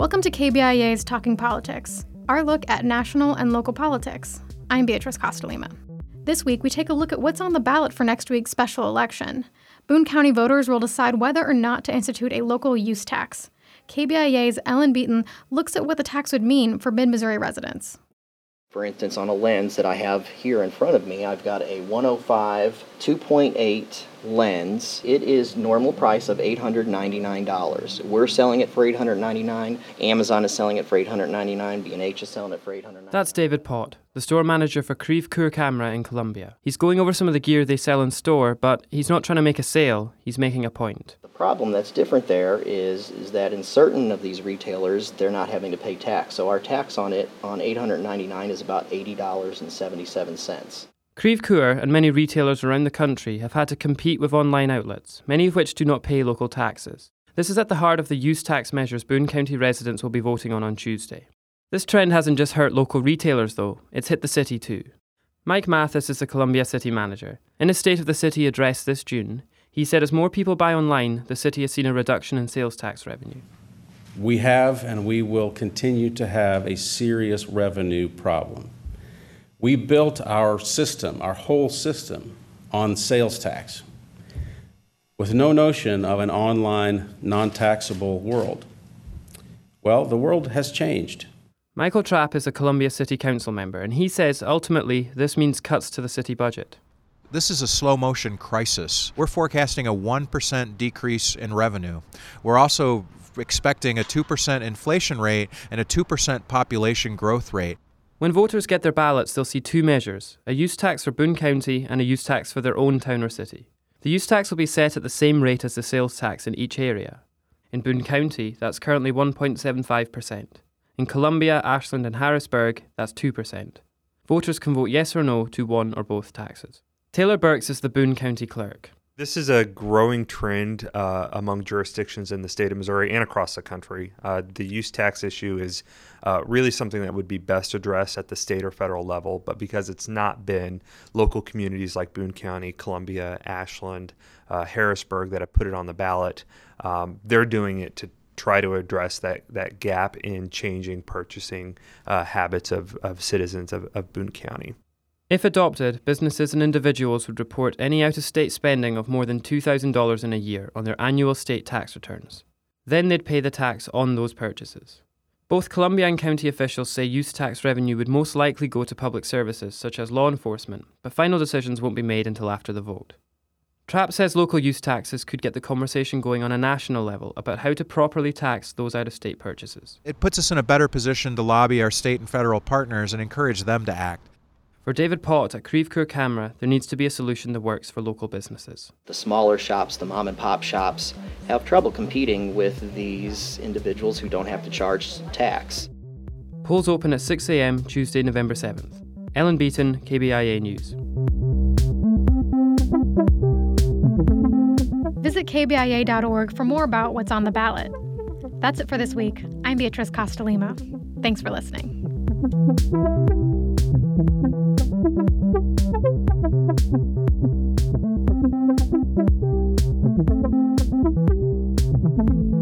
Welcome to KBIA's Talking Politics, our look at national and local politics. I'm Beatrice Costa-Lima. This week, we take a look at what's on the ballot for next week's special election. Boone County voters will decide whether or not to institute a local use tax. KBIA's Ellen Beaton looks at what the tax would mean for mid-Missouri residents. For instance, on a lens that I have here in front of me, I've got a 105 2.8 lens. It is normal price of $899. We're selling it for $899. Amazon is selling it for $899. B&H is selling it for $899. That's David Pott, the store manager for Creve Coeur Camera in Columbia. He's going over some of the gear they sell in store, but he's not trying to make a sale, he's making a point. The problem that's different there is that in certain of these retailers, they're not having to pay tax. So our tax on it, on $899, is about $80.77. Creve Coeur and many retailers around the country have had to compete with online outlets, many of which do not pay local taxes. This is at the heart of the use tax measures Boone County residents will be voting on Tuesday. This trend hasn't just hurt local retailers though, it's hit the city too. Mike Mathis is the Columbia City manager. In his State of the City address this June, he said as more people buy online, the city has seen a reduction in sales tax revenue. We have and we will continue to have a serious revenue problem. We built our system, our whole system, on sales tax with no notion of an online, non-taxable world. Well, the world has changed. Michael Trapp is a Columbia City Council member, and he says ultimately this means cuts to the city budget. This is a slow-motion crisis. We're forecasting a 1% decrease in revenue. We're also expecting a 2% inflation rate and a 2% population growth rate. When voters get their ballots, they'll see two measures, a use tax for Boone County and a use tax for their own town or city. The use tax will be set at the same rate as the sales tax in each area. In Boone County, that's currently 1.75%. In Columbia, Ashland and Harrisburg, that's 2%. Voters can vote yes or no to one or both taxes. Taylor Burks is the Boone County clerk. This is a growing trend among jurisdictions in the state of Missouri and across the country. The use tax issue is really something that would be best addressed at the state or federal level, but because it's not been, local communities like Boone County, Columbia, Ashland, Harrisburg that have put it on the ballot, they're doing it to try to address that gap in changing purchasing habits of citizens of Boone County. If adopted, businesses and individuals would report any out-of-state spending of more than $2,000 in a year on their annual state tax returns. Then they'd pay the tax on those purchases. Both Columbia and county officials say use tax revenue would most likely go to public services, such as law enforcement, but final decisions won't be made until after the vote. Trapp says local use taxes could get the conversation going on a national level about how to properly tax those out-of-state purchases. It puts us in a better position to lobby our state and federal partners and encourage them to act. For David Pott at Creve Coeur Camera, there needs to be a solution that works for local businesses. The smaller shops, the mom and pop shops, have trouble competing with these individuals who don't have to charge tax. Polls open at 6 a.m. Tuesday, November 7th. Ellen Beaton, KBIA News. Visit kbia.org for more about what's on the ballot. That's it for this week. I'm Beatrice Costa-Lima. Thanks for listening. Thank you.